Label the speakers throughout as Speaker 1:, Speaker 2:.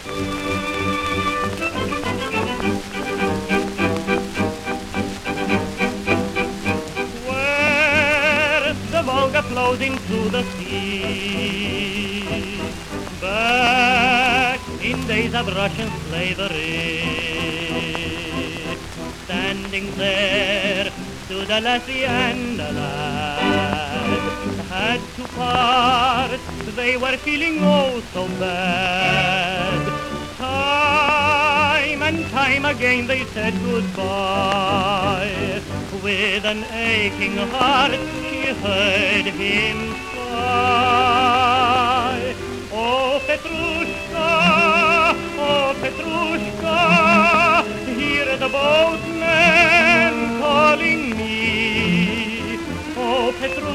Speaker 1: Where the Volga flows into the sea, back in days of Russian slavery, standing there stood a lassie and a lad, had to part, they were feeling oh so bad. Time and time again they said goodbye, with an aching heart she heard him sigh. Oh Petrushka, hear the boatmen calling me. Oh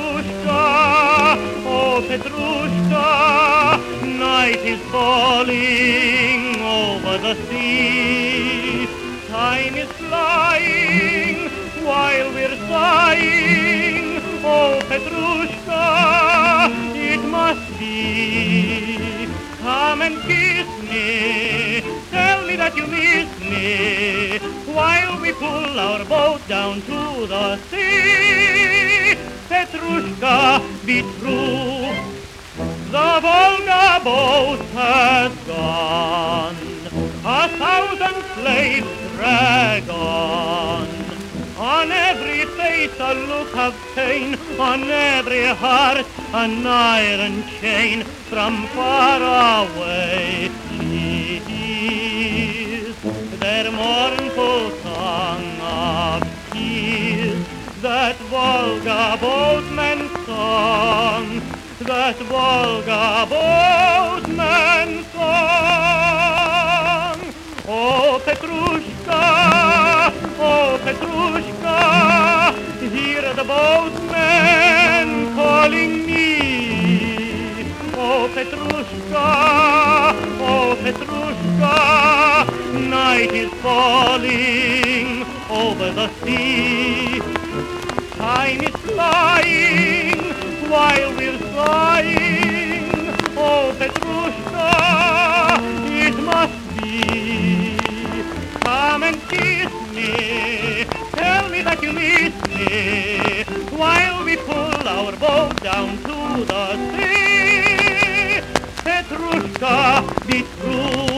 Speaker 1: Petrushka, night is falling over the sea. Time is flying while we're sighing. Oh Petrushka, it must be. Come and kiss me, tell me that you miss me, while we pull our boat down to the sea. Petrushka, be true, the Volga boat has gone, 1,000 slaves drag on every face a look of pain, on every heart an iron chain. From far away she hears their mournful song of tears, that Volga boatman's song, that Volga boatman's song. Oh Petrushka, hear the boatmen calling me. Oh Petrushka, night is falling over the sea. Time is flying while we're sighing. Oh Petrushka, it must be. Come and kiss me, tell me that you miss me, while we pull our boat down to the sea. Petrushka, be true.